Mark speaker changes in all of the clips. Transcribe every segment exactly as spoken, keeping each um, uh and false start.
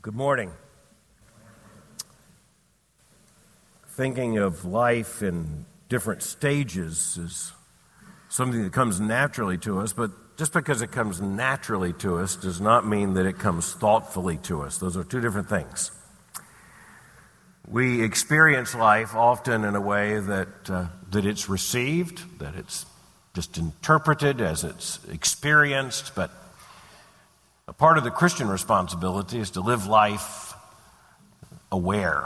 Speaker 1: Good morning. Thinking of life in different stages is something that comes naturally to us, but just because it comes naturally to us does not mean that it comes thoughtfully to us. Those are two different things. We experience life often in a way that uh, that it's received, that it's just interpreted as it's experienced, but a part of the Christian responsibility is to live life aware,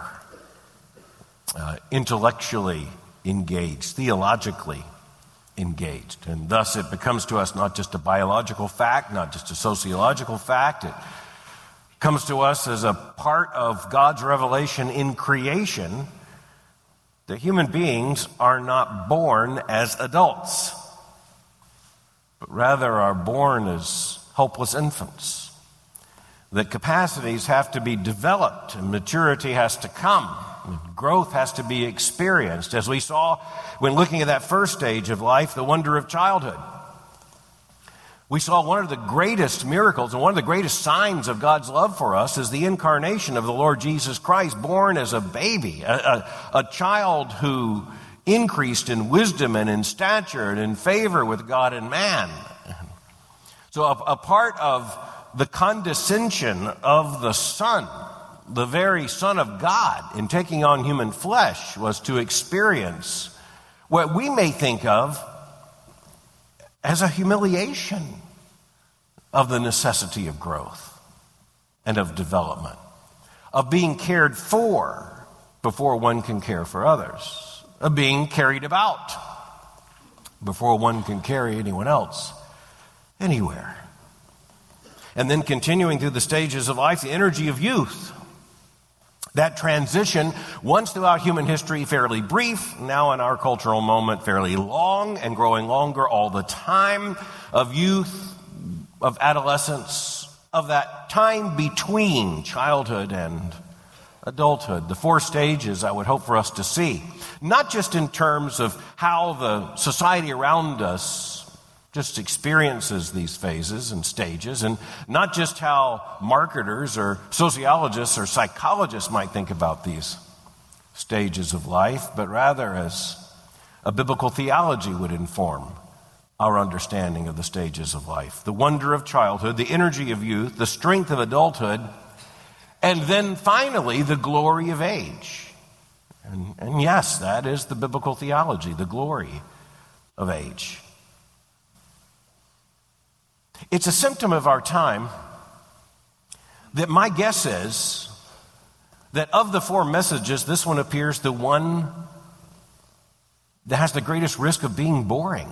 Speaker 1: uh, intellectually engaged, theologically engaged. And thus it becomes to us not just a biological fact, not just a sociological fact. It comes to us as a part of God's revelation in creation that human beings are not born as adults, but rather are born as helpless infants, that capacities have to be developed and maturity has to come, and growth has to be experienced, as we saw when looking at that first stage of life, the wonder of childhood. We saw one of the greatest miracles and one of the greatest signs of God's love for us is the incarnation of the Lord Jesus Christ, born as a baby, a, a, a child who increased in wisdom and in stature and in favor with God and man. So a, a part of the condescension of the Son, the very Son of God, in taking on human flesh was to experience what we may think of as a humiliation of the necessity of growth and of development, of being cared for before one can care for others, of being carried about before one can carry anyone else anywhere. And then continuing through the stages of life, the energy of youth. That transition, once throughout human history, fairly brief, now in our cultural moment, fairly long and growing longer all the time, of youth, of adolescence, of that time between childhood and adulthood. The four stages I would hope for us to see, not just in terms of how the society around us just experiences these phases and stages, and not just how marketers or sociologists or psychologists might think about these stages of life, but rather as a biblical theology would inform our understanding of the stages of life. The wonder of childhood, the energy of youth, the strength of adulthood, and then finally the glory of age. And, and yes, that is the biblical theology, the glory of age. It's a symptom of our time that my guess is that of the four messages, this one appears the one that has the greatest risk of being boring.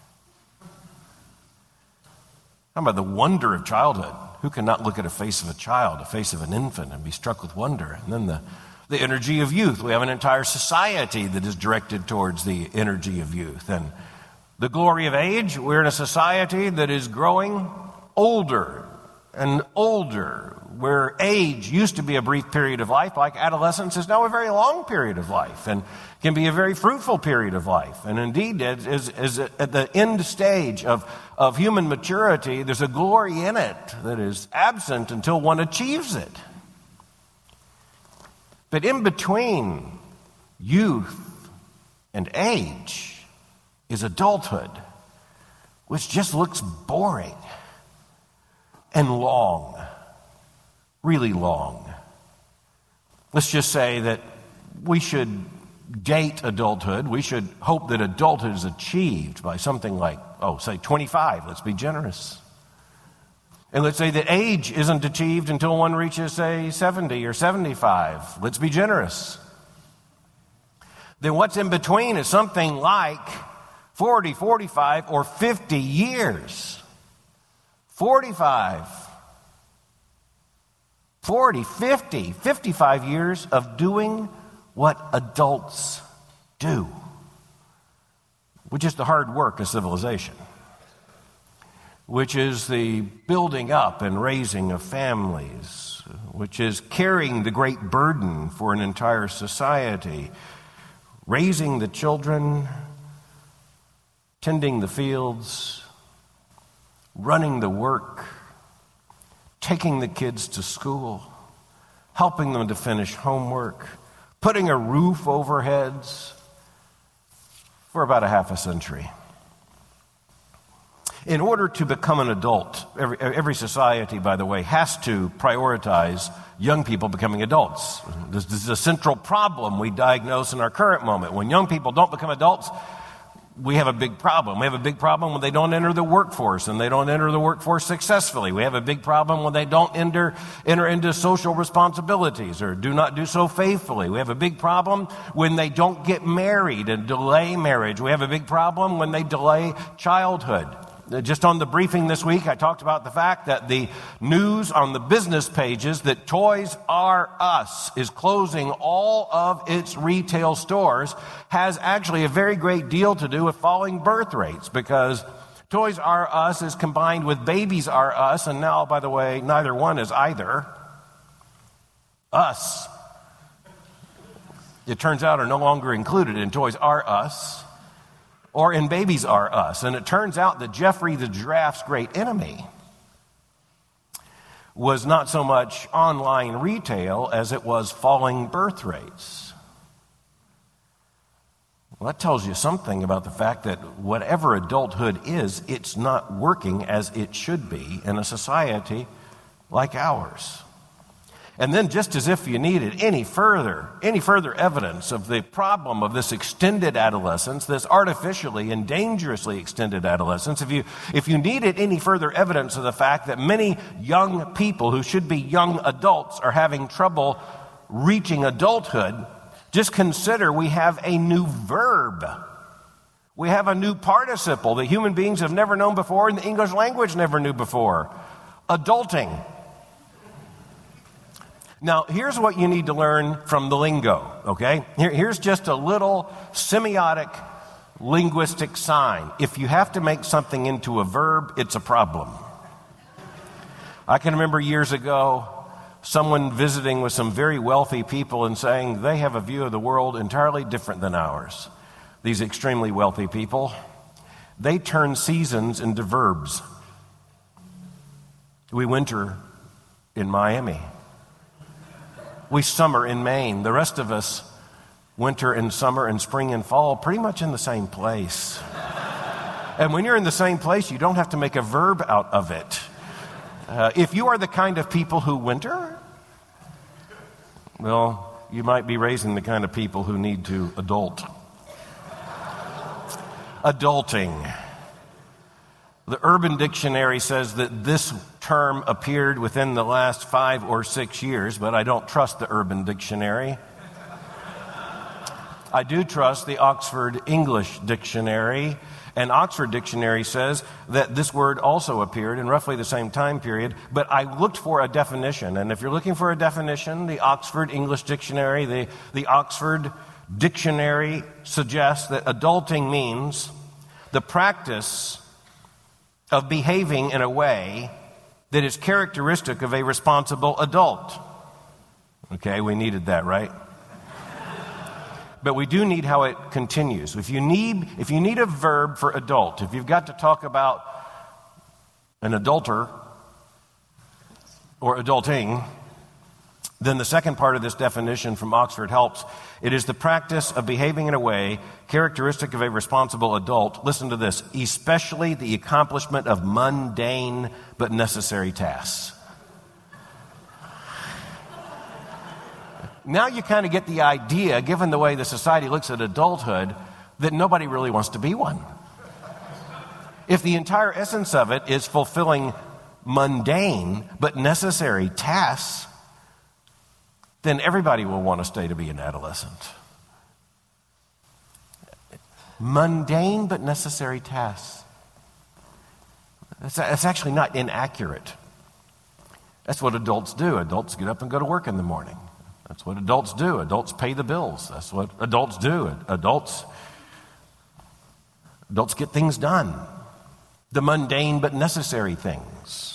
Speaker 1: How about the wonder of childhood? Who cannot look at a face of a child, a face of an infant, and be struck with wonder? And then the, the energy of youth. We have an entire society that is directed towards the energy of youth. And the glory of age, we're in a society that is growing older and older, where age used to be a brief period of life, like adolescence is now a very long period of life and can be a very fruitful period of life. And indeed, is, is at the end stage of, of human maturity, there's a glory in it that is absent until one achieves it. But in between youth and age is adulthood, which just looks boring and long, really long. Let's just say that we should date adulthood. We should hope that adulthood is achieved by something like, oh, say twenty-five. Let's be generous. And let's say that age isn't achieved until one reaches, say, seventy or seventy-five. Let's be generous. Then what's in between is something like forty, forty-five, or fifty years. forty-five, forty, fifty, fifty-five years of doing what adults do, which is the hard work of civilization, which is the building up and raising of families, which is carrying the great burden for an entire society, raising the children, tending the fields, running the work, taking the kids to school, helping them to finish homework, putting a roof over heads for about a half a century. In order to become an adult, every, every society, by the way, has to prioritize young people becoming adults. This, this is a central problem we diagnose in our current moment. When young people don't become adults, we have a big problem. We have a big problem when they don't enter the workforce and they don't enter the workforce successfully. We have a big problem when they don't enter, enter into social responsibilities or do not do so faithfully. We have a big problem when they don't get married and delay marriage. We have a big problem when they delay childhood. Just on the briefing this week, I talked about the fact that the news on the business pages that Toys R Us is closing all of its retail stores has actually a very great deal to do with falling birth rates, because Toys R Us is combined with Babies R Us, and now, by the way, neither one is either. Us, it turns out, are no longer included in Toys R Us or in Babies R Us. And it turns out that Jeffrey the Giraffe's great enemy was not so much online retail as it was falling birth rates. Well, that tells you something about the fact that whatever adulthood is, it's not working as it should be in a society like ours. And then, just as if you needed any further, any further evidence of the problem of this extended adolescence, this artificially and dangerously extended adolescence, if you, if you needed any further evidence of the fact that many young people who should be young adults are having trouble reaching adulthood, just consider we have a new verb. We have a new participle that human beings have never known before and the English language never knew before. Adulting. Now, here's what you need to learn from the lingo, okay? Here, here's just a little semiotic linguistic sign. If you have to make something into a verb, it's a problem. I can remember years ago someone visiting with some very wealthy people and saying they have a view of the world entirely different than ours. These extremely wealthy people, they turn seasons into verbs. We winter in Miami. We summer in Maine. The rest of us winter and summer and spring and fall pretty much in the same place. And when you're in the same place, you don't have to make a verb out of it. Uh, if you are the kind of people who winter, well, you might be raising the kind of people who need to adult. Adulting. The Urban Dictionary says that this term appeared within the last five or six years, but I don't trust the Urban Dictionary. I do trust the Oxford English Dictionary, and Oxford Dictionary says that this word also appeared in roughly the same time period, but I looked for a definition, and if you're looking for a definition, the Oxford English Dictionary, the, the Oxford Dictionary suggests that adulting means the practice of behaving in a way that is characteristic of a responsible adult. Okay, we needed that, right? But we do need how it continues. If you need, if you need a verb for adult, if you've got to talk about an adulter or adulting, then the second part of this definition from Oxford helps. It is the practice of behaving in a way characteristic of a responsible adult. Listen to this. Especially the accomplishment of mundane but necessary tasks. Now you kind of get the idea, given the way the society looks at adulthood, that nobody really wants to be one. If the entire essence of it is fulfilling mundane but necessary tasks, then everybody will want to stay to be an adolescent. Mundane but necessary tasks. That's, that's actually not inaccurate. That's what adults do. Adults get up and go to work in the morning. That's what adults do. Adults pay the bills. That's what adults do. Adults, adults get things done. The mundane but necessary things.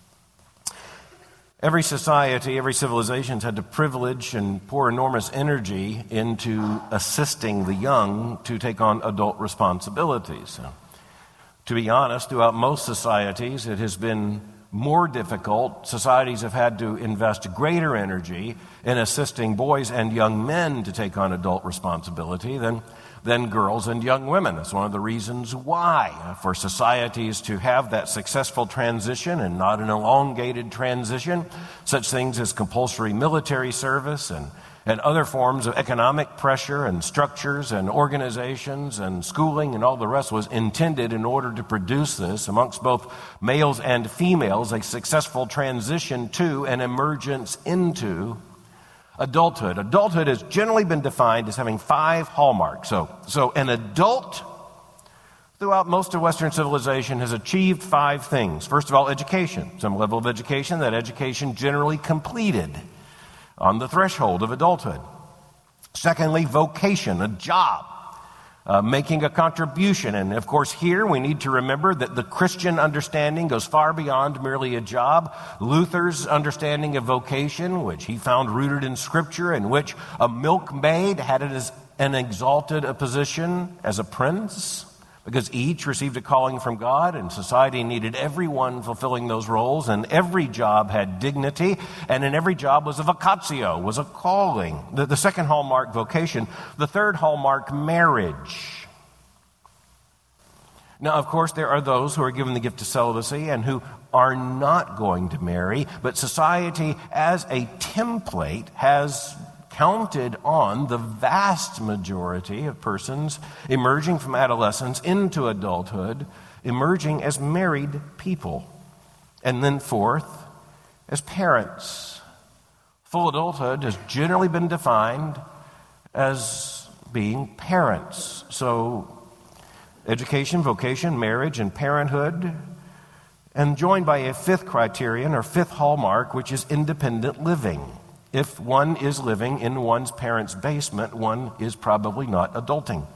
Speaker 1: Every society, every civilization has had to privilege and pour enormous energy into assisting the young to take on adult responsibilities. To be honest, throughout most societies, it has been more difficult. Societies have had to invest greater energy in assisting boys and young men to take on adult responsibility than, than girls and young women. That's one of the reasons why, for societies to have that successful transition and not an elongated transition, such things as compulsory military service and and other forms of economic pressure and structures and organizations and schooling and all the rest was intended in order to produce this amongst both males and females, a successful transition to and emergence into adulthood. Adulthood has generally been defined as having five hallmarks. So, so an adult throughout most of Western civilization has achieved five things. First of all, education, some level of education, that education generally completed on the threshold of adulthood. Secondly, vocation, a job, uh, making a contribution. And of course, here we need to remember that the Christian understanding goes far beyond merely a job. Luther's understanding of vocation, which he found rooted in Scripture, in which a milkmaid had it as an exalted a position as a prince, because each received a calling from God, and society needed everyone fulfilling those roles, and every job had dignity, and in every job was a vocatio, was a calling. The, the second hallmark, vocation. The third hallmark, marriage. Now, of course, there are those who are given the gift of celibacy and who are not going to marry, but society as a template has counted on the vast majority of persons emerging from adolescence into adulthood, emerging as married people. And then fourth, as parents. Full adulthood has generally been defined as being parents. So education, vocation, marriage, and parenthood, and joined by a fifth criterion or fifth hallmark, which is independent living. If one is living in one's parents' basement, one is probably not adulting.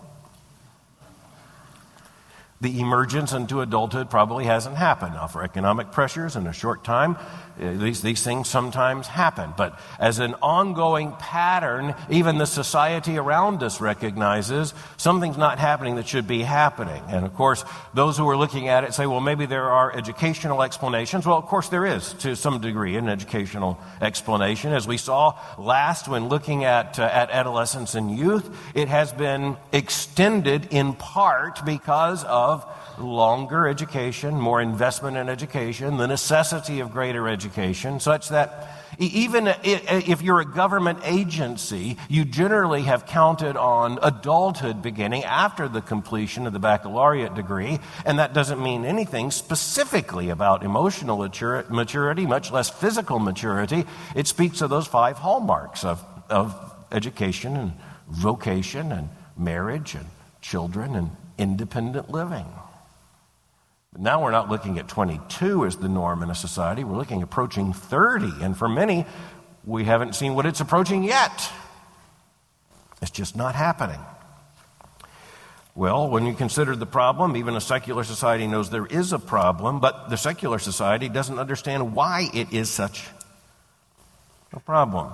Speaker 1: The emergence into adulthood probably hasn't happened. Now, for economic pressures in a short time, uh, these, these things sometimes happen. But as an ongoing pattern, even the society around us recognizes something's not happening that should be happening. And of course, those who are looking at it say, well, maybe there are educational explanations. Well, of course there is, to some degree, an educational explanation. As we saw last when looking at, uh, at adolescence and youth, it has been extended in part because of Of longer education, more investment in education, the necessity of greater education, such that even if you're a government agency, you generally have counted on adulthood beginning after the completion of the baccalaureate degree, and that doesn't mean anything specifically about emotional maturity, much less physical maturity. It speaks of those five hallmarks of, of education and vocation and marriage and children and independent living. But now we're not looking at twenty-two as the norm in a society. We're looking approaching thirty. And for many, we haven't seen what it's approaching yet. It's just not happening. Well, when you consider the problem, even a secular society knows there is a problem, but the secular society doesn't understand why it is such a problem.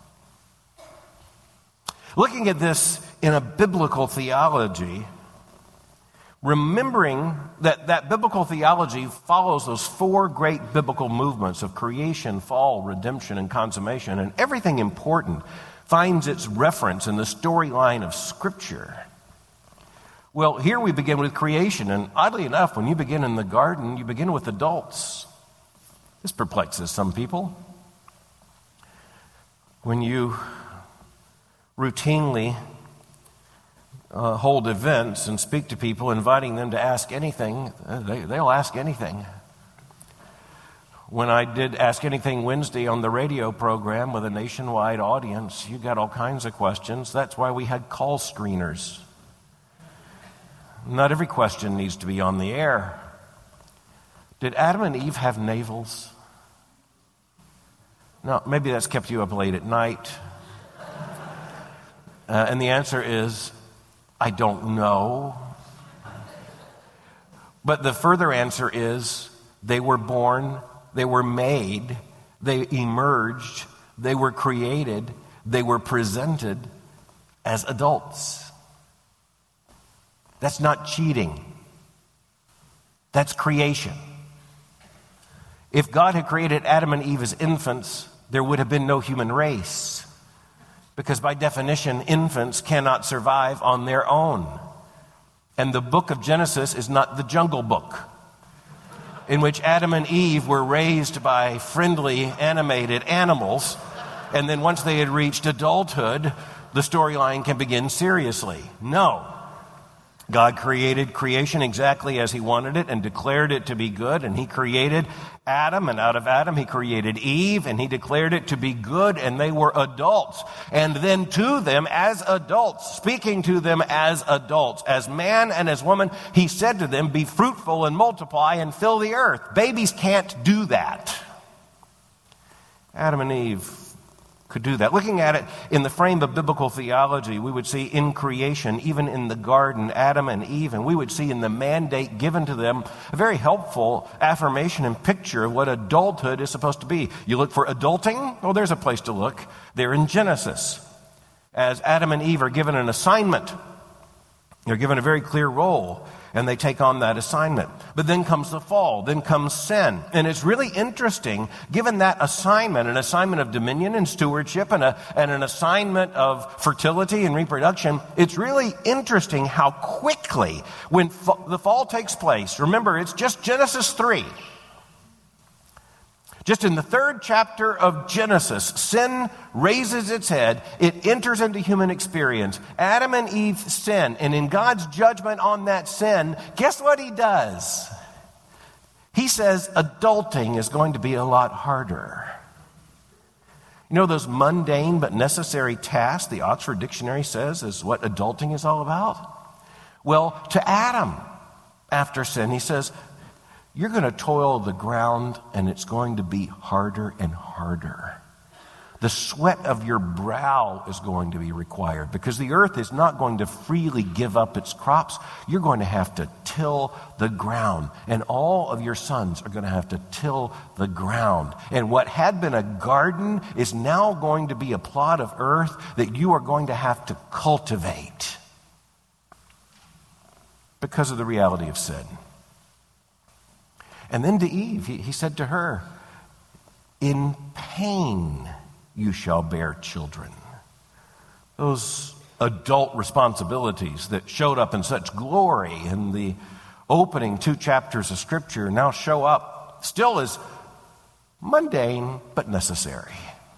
Speaker 1: Looking at this in a biblical theology, remembering that that biblical theology follows those four great biblical movements of creation, fall, redemption, and consummation, and everything important finds its reference in the storyline of Scripture. Well, here we begin with creation, and oddly enough, when you begin in the garden, you begin with adults. This perplexes some people. When you routinely Uh, hold events and speak to people, inviting them to ask anything, uh, they, they'll ask anything. When I did Ask Anything Wednesday on the radio program with a nationwide audience, you got all kinds of questions. That's why we had call screeners. Not every question needs to be on the air. Did Adam and Eve have navels? No, maybe that's kept you up late at night. Uh, and the answer is, I don't know. But the further answer is, they were born, they were made, they emerged, they were created, they were presented as adults. That's not cheating. That's creation. If God had created Adam and Eve as infants, there would have been no human race. Because by definition, infants cannot survive on their own. And the book of Genesis is not the Jungle Book, in which Adam and Eve were raised by friendly, animated animals. And then once they had reached adulthood, the storyline can begin seriously. No. God created creation exactly as he wanted it and declared it to be good. And he created Adam, and out of Adam he created Eve, and he declared it to be good, and they were adults. And then to them as adults, speaking to them as adults, as man and as woman, he said to them, be fruitful and multiply and fill the earth. Babies can't do that. Adam and Eve could do that. Looking at it in the frame of biblical theology, we would see in creation, even in the garden, Adam and Eve, and we would see in the mandate given to them a very helpful affirmation and picture of what adulthood is supposed to be. You look for adulting? Well, there's a place to look. They're in Genesis. As Adam and Eve are given an assignment, they're given a very clear role, and they take on that assignment. But then comes the fall, then comes sin. And it's really interesting, given that assignment, an assignment of dominion and stewardship and, a, and an assignment of fertility and reproduction, it's really interesting how quickly, when fa- the fall takes place, remember, it's just Genesis three. Just in the third chapter of Genesis, sin raises its head. It enters into human experience. Adam and Eve sin. And in God's judgment on that sin, guess what he does? He says adulting is going to be a lot harder. You know those mundane but necessary tasks the Oxford Dictionary says is what adulting is all about? Well, to Adam, after sin, he says, you're going to toil the ground, and it's going to be harder and harder. The sweat of your brow is going to be required because the earth is not going to freely give up its crops. You're going to have to till the ground, and all of your sons are going to have to till the ground. And what had been a garden is now going to be a plot of earth that you are going to have to cultivate because of the reality of sin. And then to Eve, he, he said to her, in pain you shall bear children. Those adult responsibilities that showed up in such glory in the opening two chapters of Scripture now show up still as mundane but necessary.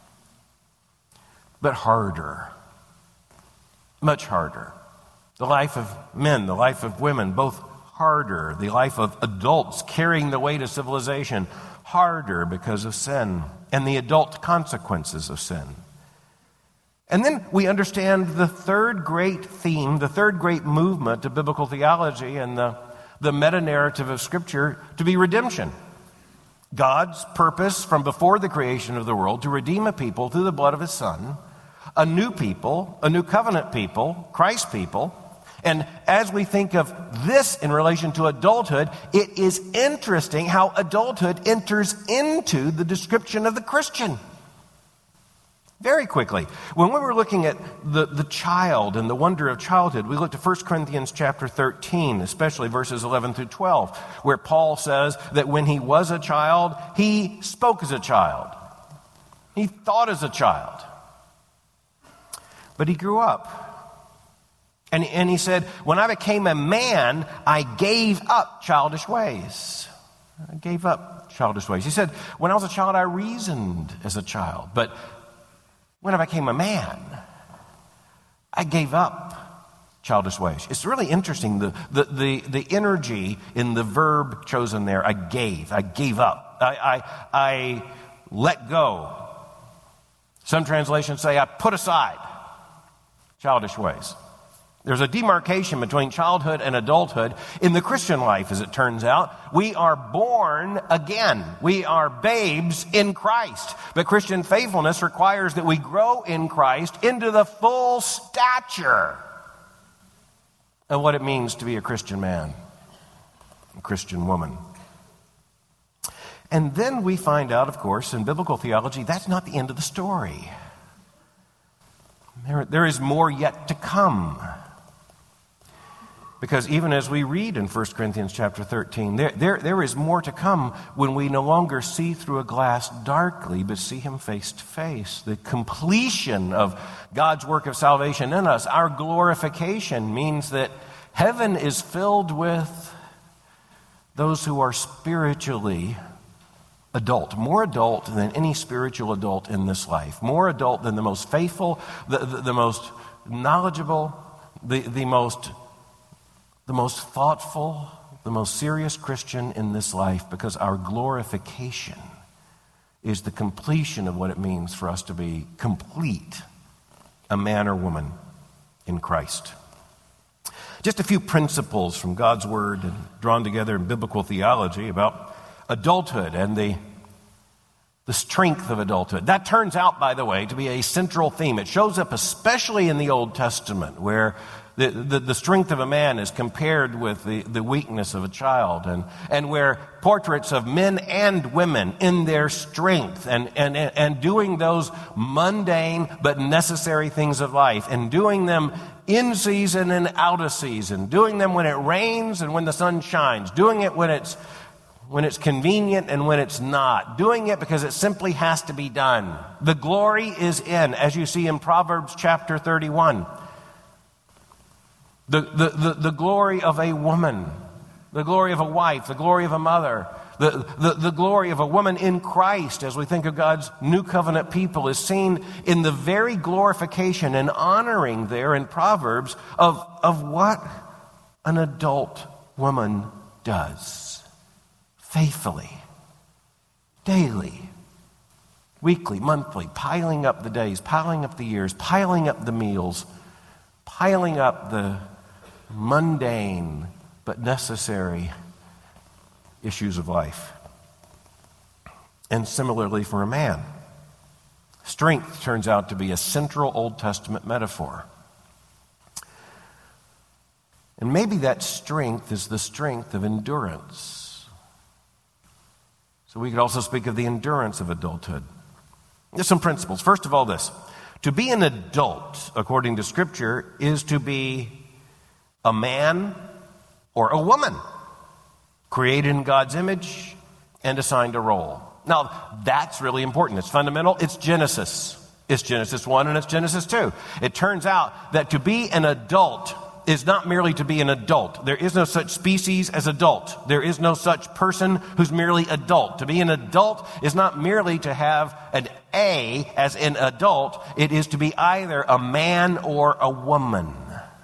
Speaker 1: But harder. Much harder. The life of men, the life of women, both harder. The life of adults carrying the weight of civilization, harder because of sin and the adult consequences of sin. And then we understand the third great theme, the third great movement of biblical theology and the, the meta-narrative of Scripture to be redemption. God's purpose from before the creation of the world to redeem a people through the blood of his Son, a new people, a new covenant people, Christ people. And as we think of this in relation to adulthood, it is interesting how adulthood enters into the description of the Christian. Very quickly. When we were looking at the, the child and the wonder of childhood, we looked at First Corinthians chapter thirteen, especially verses eleven through twelve, where Paul says that when he was a child, he spoke as a child. He thought as a child. But he grew up. And, and he said, when I became a man, I gave up childish ways. I gave up childish ways. He said, when I was a child, I reasoned as a child. But when I became a man, I gave up childish ways. It's really interesting, the, the, the, the energy in the verb chosen there. I gave. I gave up. I, I, I let go. Some translations say I put aside childish ways. There's a demarcation between childhood and adulthood in the Christian life, as it turns out. We are born again. We are babes in Christ. But Christian faithfulness requires that we grow in Christ into the full stature of what it means to be a Christian man, a Christian woman. And then we find out, of course, in biblical theology, that's not the end of the story. There, there is more yet to come. Because even as we read in First Corinthians chapter thirteen, there, there, there is more to come when we no longer see through a glass darkly, but see him face to face. The completion of God's work of salvation in us, our glorification, means that heaven is filled with those who are spiritually adult, more adult than any spiritual adult in this life, more adult than the most faithful, the, the, the most knowledgeable, the, the most the most thoughtful, the most serious Christian in this life, because our glorification is the completion of what it means for us to be complete, a man or woman in Christ. Just a few principles from God's Word and drawn together in biblical theology about adulthood and the, the strength of adulthood. That turns out, by the way, to be a central theme. It shows up especially in the Old Testament, where The, the, the strength of a man is compared with the, the weakness of a child, and, and where portraits of men and women in their strength and, and, and doing those mundane but necessary things of life, and doing them in season and out of season, doing them when it rains and when the sun shines, doing it when it's, when it's convenient and when it's not, doing it because it simply has to be done. The glory is in, as you see in Proverbs chapter thirty-one. The, the, the, the glory of a woman, the glory of a wife, the glory of a mother, the, the, the glory of a woman in Christ, as we think of God's new covenant people, is seen in the very glorification and honoring there in Proverbs of, of what an adult woman does faithfully, daily, weekly, monthly, piling up the days, piling up the years, piling up the meals, piling up the mundane but necessary issues of life. And similarly for a man, strength turns out to be a central Old Testament metaphor. And maybe that strength is the strength of endurance. So we could also speak of the endurance of adulthood. There's some principles. First of all, this. To be an adult, according to Scripture, is to be a man or a woman, created in God's image and assigned a role. Now, that's really important. It's fundamental. It's Genesis. It's Genesis one and it's Genesis two. It turns out that to be an adult is not merely to be an adult. There is no such species as adult. There is no such person who's merely adult. To be an adult is not merely to have an A as in adult. It is to be either a man or a woman.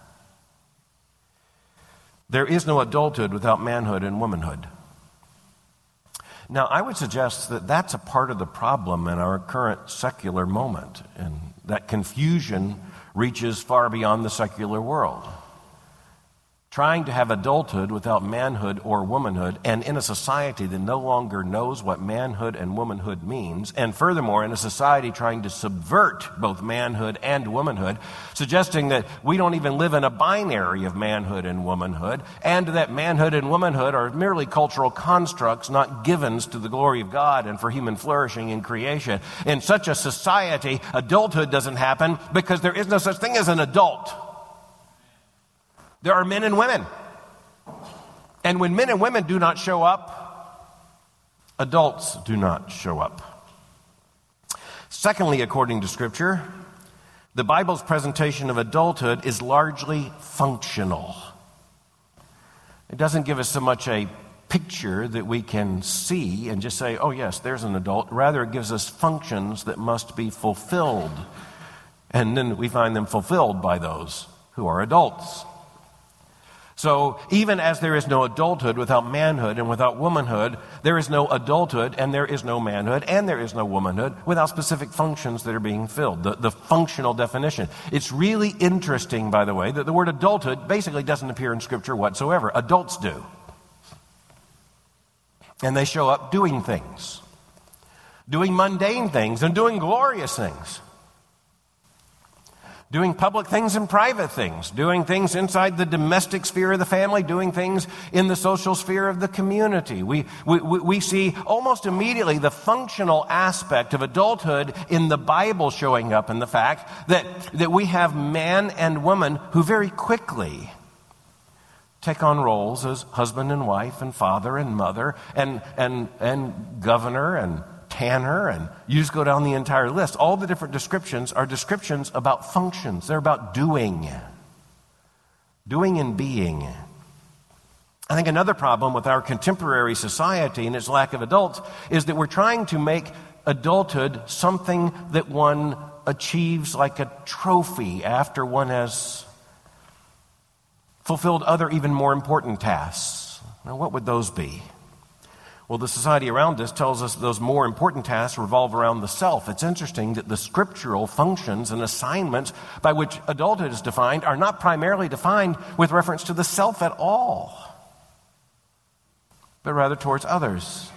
Speaker 1: There is no adulthood without manhood and womanhood. Now, I would suggest that that's a part of the problem in our current secular moment, and that confusion reaches far beyond the secular world. Trying to have adulthood without manhood or womanhood, and in a society that no longer knows what manhood and womanhood means, and furthermore, in a society trying to subvert both manhood and womanhood, suggesting that we don't even live in a binary of manhood and womanhood, and that manhood and womanhood are merely cultural constructs, not givens to the glory of God and for human flourishing in creation. In such a society, adulthood doesn't happen because there is no such thing as an adult. There are men and women. And when men and women do not show up, adults do not show up. Secondly, according to Scripture, the Bible's presentation of adulthood is largely functional. It doesn't give us so much a picture that we can see and just say, oh yes, there's an adult. Rather, it gives us functions that must be fulfilled. And then we find them fulfilled by those who are adults. So even as there is no adulthood without manhood and without womanhood, there is no adulthood and there is no manhood and there is no womanhood without specific functions that are being filled, the, the functional definition. It's really interesting, by the way, that the word adulthood basically doesn't appear in Scripture whatsoever. Adults do. And they show up doing things, doing mundane things and doing glorious things. Doing public things and private things, doing things inside the domestic sphere of the family, doing things in the social sphere of the community. We, we, we see almost immediately the functional aspect of adulthood in the Bible showing up in the fact that, that we have man and woman who very quickly take on roles as husband and wife and father and mother and, and, and governor and tanner, and you just go down the entire list. All the different descriptions are descriptions about functions. They're about doing. Doing and being. I think another problem with our contemporary society and its lack of adults is that we're trying to make adulthood something that one achieves like a trophy after one has fulfilled other even more important tasks. Now, what would those be? Well, the society around us tells us those more important tasks revolve around the self. It's interesting that the scriptural functions and assignments by which adulthood is defined are not primarily defined with reference to the self at all, but rather towards others.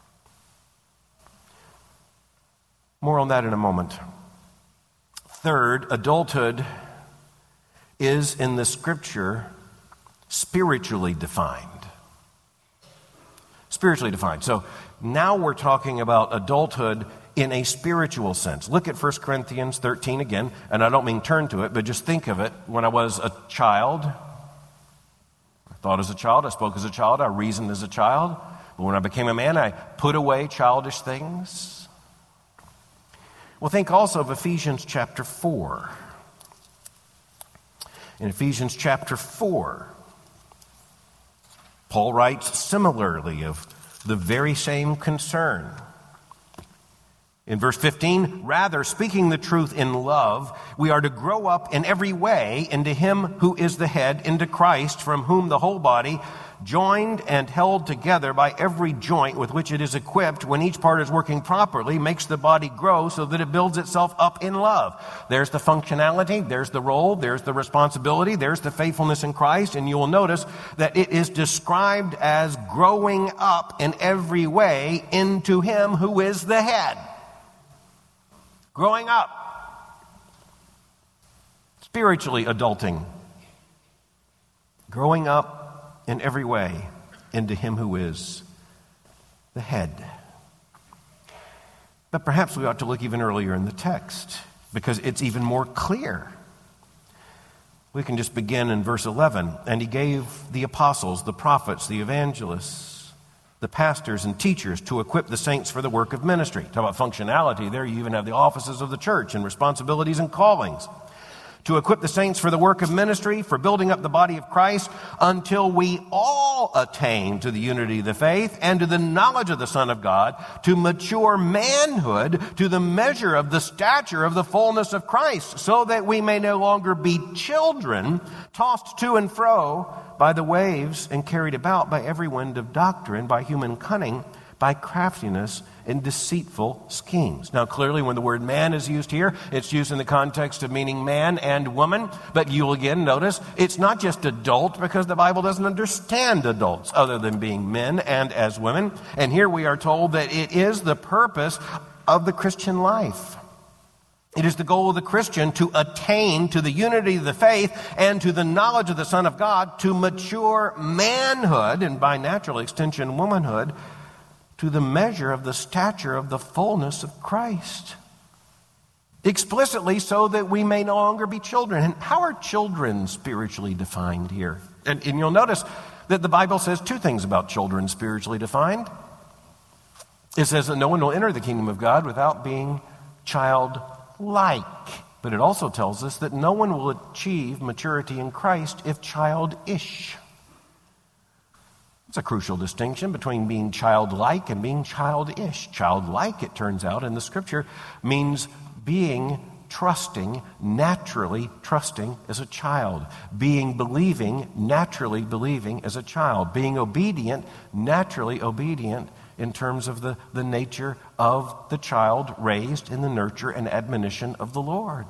Speaker 1: More on that in a moment. Third, adulthood is in the scripture spiritually defined. Spiritually defined. So now we're talking about adulthood in a spiritual sense. Look at First Corinthians thirteen again, and I don't mean turn to it, but just think of it. When I was a child, I thought as a child, I spoke as a child, I reasoned as a child. But when I became a man, I put away childish things. Well, think also of Ephesians chapter four. In Ephesians chapter four, Paul writes similarly of the very same concern. In verse fifteen, rather, speaking the truth in love, we are to grow up in every way into him who is the head, into Christ, from whom the whole body, joined and held together by every joint with which it is equipped, when each part is working properly, makes the body grow so that it builds itself up in love. There's the functionality, there's the role, there's the responsibility, there's the faithfulness in Christ, and you will notice that it is described as growing up in every way into him who is the head. Growing up. Spiritually adulting. Growing up in every way into him who is the head. But perhaps we ought to look even earlier in the text, because it's even more clear. We can just begin in verse eleven. And he gave the apostles, the prophets, the evangelists, the pastors and teachers to equip the saints for the work of ministry. Talk about functionality. There you even have the offices of the church and responsibilities and callings. To equip the saints for the work of ministry, for building up the body of Christ, until we all attain to the unity of the faith and to the knowledge of the Son of God, to mature manhood, to the measure of the stature of the fullness of Christ, so that we may no longer be children, tossed to and fro by the waves and carried about by every wind of doctrine, by human cunning, by craftiness and deceitful schemes. Now, clearly, when the word man is used here, it's used in the context of meaning man and woman. But you'll again notice it's not just adult, because the Bible doesn't understand adults other than being men and as women. And here we are told that it is the purpose of the Christian life. It is the goal of the Christian to attain to the unity of the faith and to the knowledge of the Son of God, to mature manhood, and by natural extension, womanhood, to the measure of the stature of the fullness of Christ. Explicitly, so that we may no longer be children. And how are children spiritually defined here? And, and you'll notice that the Bible says two things about children spiritually defined. It says that no one will enter the kingdom of God without being childlike. But it also tells us that no one will achieve maturity in Christ if childish. It's a crucial distinction between being childlike and being childish. Childlike, it turns out, in the scripture, means being trusting, naturally trusting as a child. Being believing, naturally believing as a child. Being obedient, naturally obedient in terms of the, the nature of the child raised in the nurture and admonition of the Lord.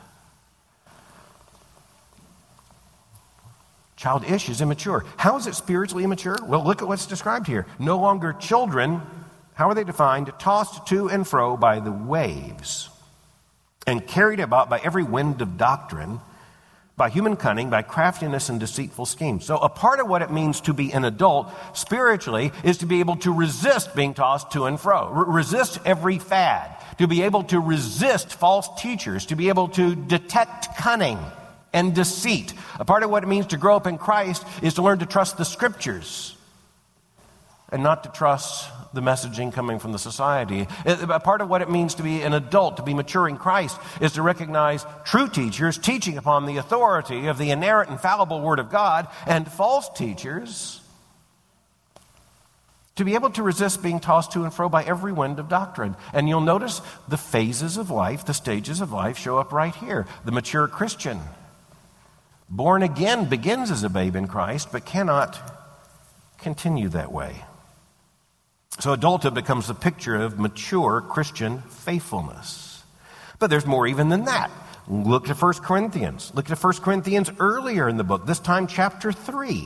Speaker 1: Childish is immature. How is it spiritually immature? Well, look at what's described here. No longer children. How are they defined? Tossed to and fro by the waves and carried about by every wind of doctrine, by human cunning, by craftiness and deceitful schemes. So a part of what it means to be an adult spiritually is to be able to resist being tossed to and fro. R- resist every fad. To be able to resist false teachers. To be able to detect cunning. and deceit. A part of what it means to grow up in Christ is to learn to trust the Scriptures and not to trust the messaging coming from the society. A part of what it means to be an adult, to be mature in Christ, is to recognize true teachers teaching upon the authority of the inerrant, infallible Word of God, and false teachers to be able to resist being tossed to and fro by every wind of doctrine. And you'll notice the phases of life, the stages of life show up right here. The mature Christian, born again, begins as a babe in Christ, but cannot continue that way. So adulthood becomes the picture of mature Christian faithfulness. But there's more even than that. Look at First Corinthians. Look at First Corinthians earlier in the book, this time chapter three.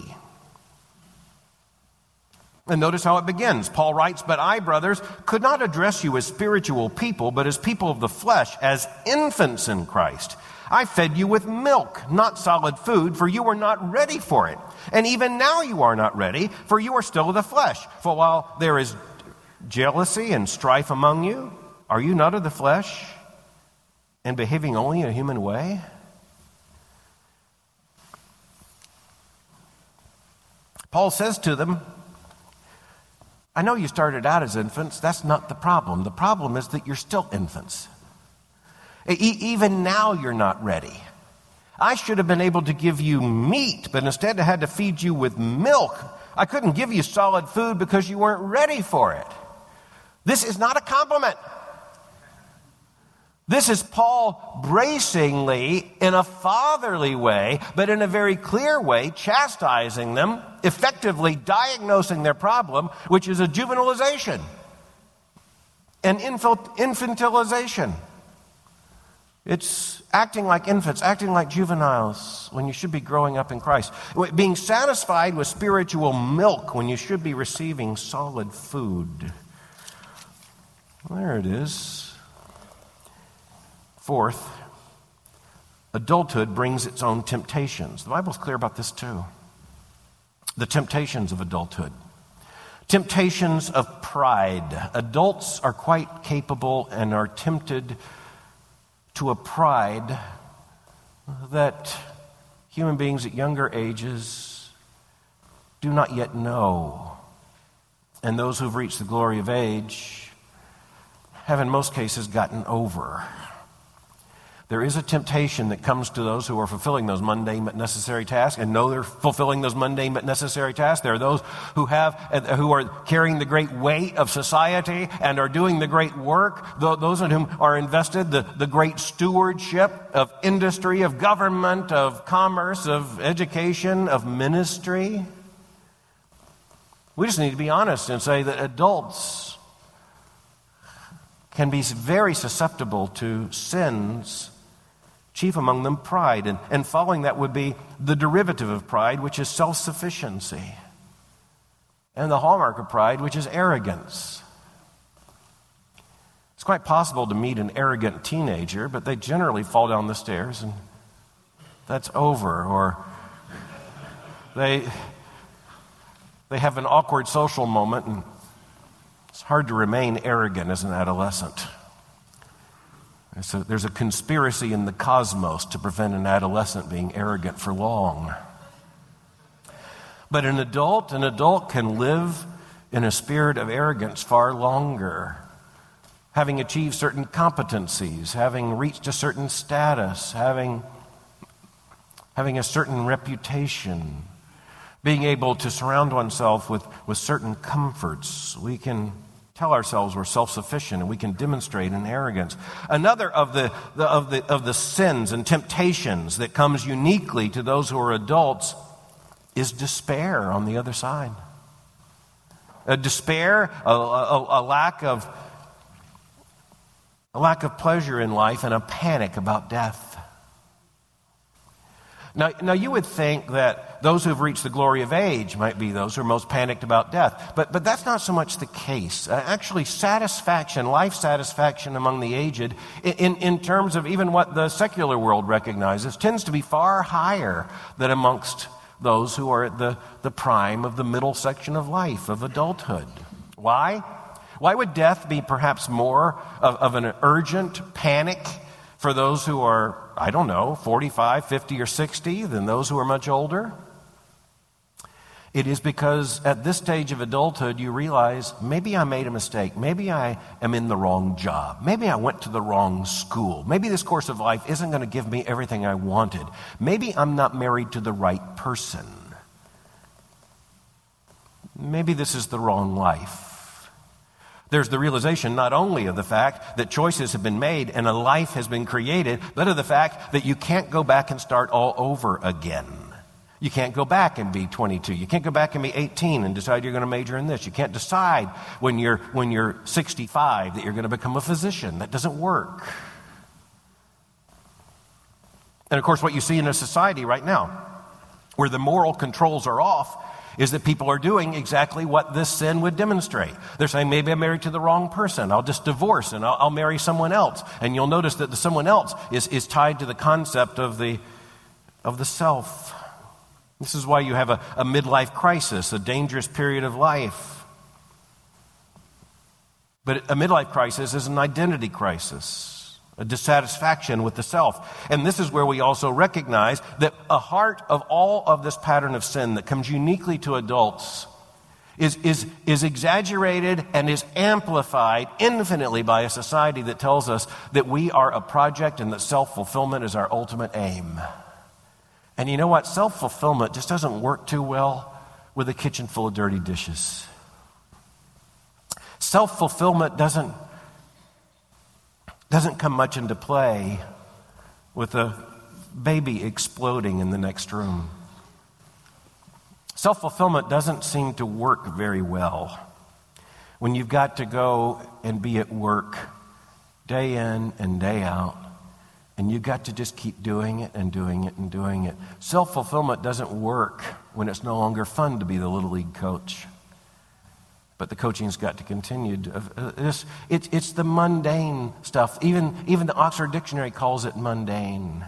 Speaker 1: And notice how it begins. Paul writes, "But I, brothers, could not address you as spiritual people, but as people of the flesh, as infants in Christ. I fed you with milk, not solid food, for you were not ready for it. And even now you are not ready, for you are still of the flesh. For while there is jealousy and strife among you, are you not of the flesh and behaving only in a human way?" Paul says to them, I know you started out as infants. That's not the problem. The problem is that you're still infants. E- even now you're not ready. I should have been able to give you meat, but instead I had to feed you with milk. I couldn't give you solid food because you weren't ready for it. This is not a compliment. This is Paul bracingly, in a fatherly way, but in a very clear way, chastising them, effectively diagnosing their problem, which is a juvenilization, an infantilization. It's acting like infants, acting like juveniles when you should be growing up in Christ. Being satisfied with spiritual milk when you should be receiving solid food. There it is. Fourth, adulthood brings its own temptations. The Bible's clear about this too. The temptations of adulthood. Temptations of pride. Adults are quite capable and are tempted to a pride that human beings at younger ages do not yet know. And those who've reached the glory of age have in most cases gotten over. There is a temptation that comes to those who are fulfilling those mundane but necessary tasks and know they're fulfilling those mundane but necessary tasks. There are those who have, who are carrying the great weight of society and are doing the great work. Those in whom are invested the, the great stewardship of industry, of government, of commerce, of education, of ministry. We just need to be honest and say that adults can be very susceptible to sins, chief among them pride. And, and following that would be the derivative of pride, which is self-sufficiency. And the hallmark of pride, which is arrogance. It's quite possible to meet an arrogant teenager, but they generally fall down the stairs and that's over. Or they, they have an awkward social moment and it's hard to remain arrogant as an adolescent. So there's a conspiracy in the cosmos to prevent an adolescent being arrogant for long. But an adult, an adult can live in a spirit of arrogance far longer, having achieved certain competencies, having reached a certain status, having, having a certain reputation, being able to surround oneself with, with certain comforts. We can tell ourselves we're self-sufficient and we can demonstrate an arrogance. Another of the, the, of the, of the sins and temptations that comes uniquely to those who are adults is despair on the other side. A despair, a, a, a lack of a lack of pleasure in life, and a panic about death. Now, now you would think that those who have reached the glory of age might be those who are most panicked about death. But, but that's not so much the case. Uh, actually, satisfaction, life satisfaction among the aged, in, in terms of even what the secular world recognizes, tends to be far higher than amongst those who are at the, the prime of the middle section of life, of adulthood. Why? Why would death be perhaps more of, of an urgent panic for for those who are, I don't know, forty-five, fifty, or sixty than those who are much older? It is because at this stage of adulthood, you realize, maybe I made a mistake. Maybe I am in the wrong job. Maybe I went to the wrong school. Maybe this course of life isn't going to give me everything I wanted. Maybe I'm not married to the right person. Maybe this is the wrong life. There's the realization not only of the fact that choices have been made and a life has been created, but of the fact that you can't go back and start all over again. You can't go back and be twenty-two. You can't go back and be eighteen and decide you're going to major in this. You can't decide when you're when you're sixty-five that you're going to become a physician. That doesn't work. And of course, what you see in a society right now, where the moral controls are off, is that people are doing exactly what this sin would demonstrate. They're saying, maybe I'm married to the wrong person. I'll just divorce and I'll, I'll marry someone else. And you'll notice that the someone else is, is tied to the concept of the of the self. This is why you have a, a midlife crisis, a dangerous period of life. But a midlife crisis is an identity crisis, a dissatisfaction with the self. And this is where we also recognize that a heart of all of this pattern of sin that comes uniquely to adults is, is, is exaggerated and is amplified infinitely by a society that tells us that we are a project and that self-fulfillment is our ultimate aim. And you know what? Self-fulfillment just doesn't work too well with a kitchen full of dirty dishes. Self-fulfillment doesn't, doesn't come much into play with a baby exploding in the next room. Self-fulfillment doesn't seem to work very well when you've got to go and be at work day in and day out. And you've got to just keep doing it and doing it and doing it. Self-fulfillment doesn't work when it's no longer fun to be the Little League coach. But the coaching's got to continue. It's, it's, it's the mundane stuff. Even, even the Oxford Dictionary calls it mundane.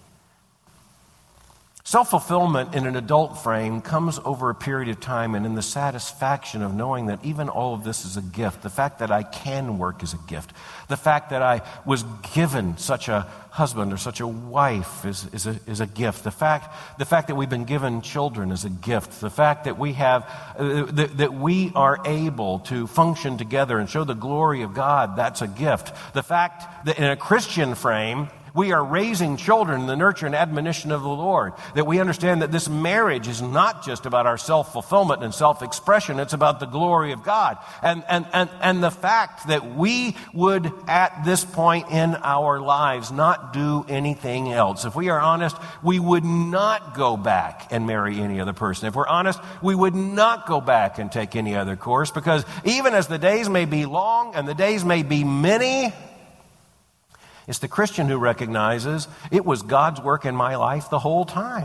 Speaker 1: Self-fulfillment in an adult frame comes over a period of time and in the satisfaction of knowing that even all of this is a gift. The fact that I can work is a gift. The fact that I was given such a husband or such a wife is, is, a, is a gift. The fact, the fact that we've been given children is a gift. The fact that we have, uh, that, that we are able to function together and show the glory of God, that's a gift. The fact that in a Christian frame, we are raising children in the nurture and admonition of the Lord. That we understand that this marriage is not just about our self-fulfillment and self-expression. It's about the glory of God. And, and, and, and the fact that we would, at this point in our lives, not do anything else. If we are honest, we would not go back and marry any other person. If we're honest, we would not go back and take any other course. Because even as the days may be long and the days may be many, it's the Christian who recognizes it was God's work in my life the whole time.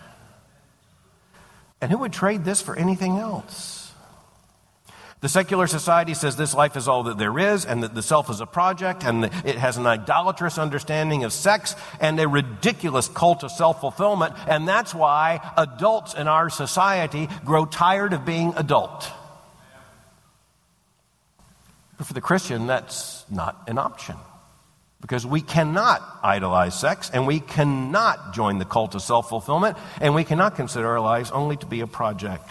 Speaker 1: And who would trade this for anything else? The secular society says this life is all that there is, and that the self is a project, and it has an idolatrous understanding of sex and a ridiculous cult of self-fulfillment. And that's why adults in our society grow tired of being adult. But for the Christian, that's not an option. Because we cannot idolize sex, and we cannot join the cult of self-fulfillment, and we cannot consider our lives only to be a project.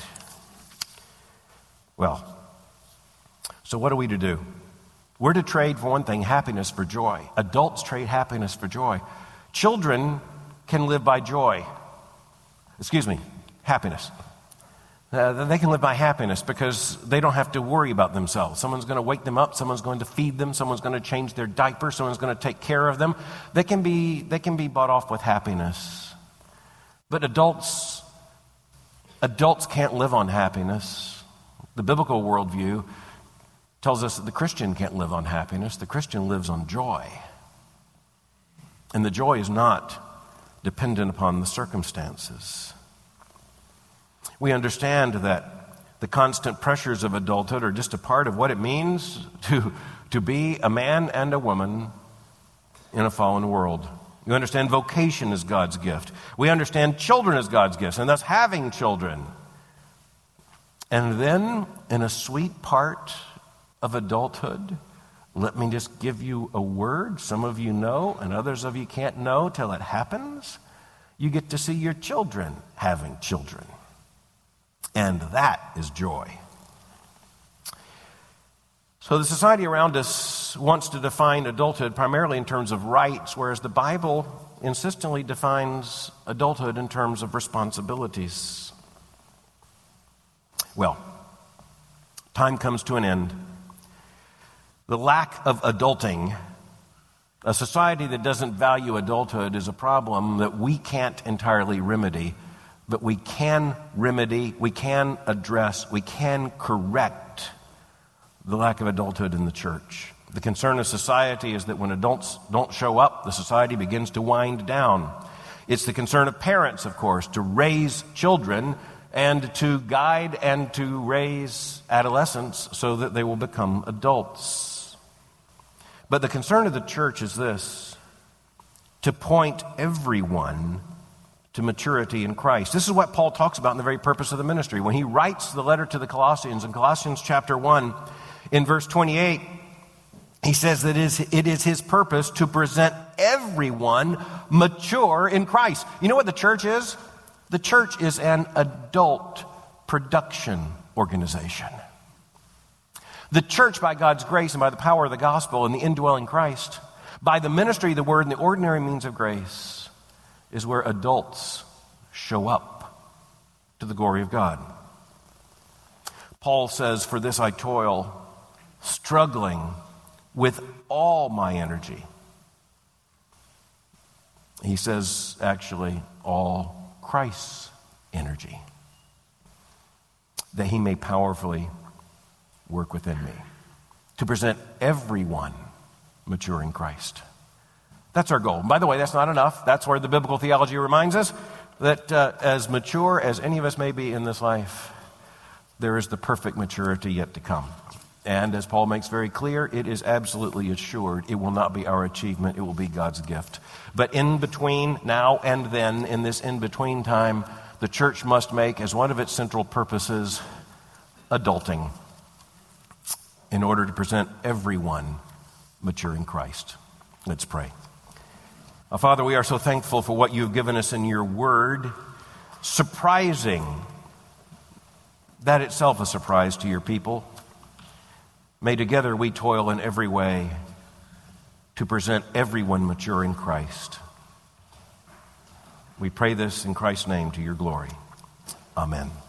Speaker 1: Well, so what are we to do? We're to trade, for one thing, happiness for joy. Adults trade happiness for joy. Children can live by joy. Excuse me, happiness. Uh, they can live by happiness because they don't have to worry about themselves. Someone's going to wake them up. Someone's going to feed them. Someone's going to change their diaper. Someone's going to take care of them. They can be, they can be bought off with happiness. But adults, adults can't live on happiness. The biblical worldview tells us that the Christian can't live on happiness. The Christian lives on joy. And the joy is not dependent upon the circumstances. We understand that the constant pressures of adulthood are just a part of what it means to, to be a man and a woman in a fallen world. We understand vocation is God's gift. We understand children as God's gifts, and thus having children. And then, in a sweet part of adulthood, Let me just give you a word. Some of you know, and others of you can't know till it happens. You get to see your children having children. And that is joy. So the society around us wants to define adulthood primarily in terms of rights, whereas the Bible insistently defines adulthood in terms of responsibilities. Well, time comes to an end. The lack of adulting, a society that doesn't value adulthood, is a problem that we can't entirely remedy, but we can remedy, we can address, we can correct the lack of adulthood in the church. The concern of society is that when adults don't show up, the society begins to wind down. It's the concern of parents, of course, to raise children and to guide and to raise adolescents so that they will become adults. But the concern of the church is this: to point everyone to maturity in Christ. This is what Paul talks about in the very purpose of the ministry. When he writes the letter to the Colossians in Colossians chapter one, in verse twenty-eight, he says that it is, it is his purpose to present everyone mature in Christ. You know what the church is? The church is an adult production organization. The church, by God's grace and by the power of the gospel and the indwelling Christ, by the ministry of the word and the ordinary means of grace, is where adults show up to the glory of God. Paul says, "For this I toil, struggling with all my energy." He says, actually, all Christ's energy, that he may powerfully work within me, to present everyone mature in Christ. That's our goal. And by the way, that's not enough. That's where the biblical theology reminds us that uh, as mature as any of us may be in this life, there is the perfect maturity yet to come. And as Paul makes very clear, it is absolutely assured. It will not be our achievement. It will be God's gift. But in between now and then, in this in-between time, the church must make as one of its central purposes adulting in order to present everyone mature in Christ. Let's pray. Uh, Father, we are so thankful for what you've given us in your word. Surprising, that itself a surprise to your people. May together we toil in every way to present everyone mature in Christ. We pray this in Christ's name to your glory. Amen.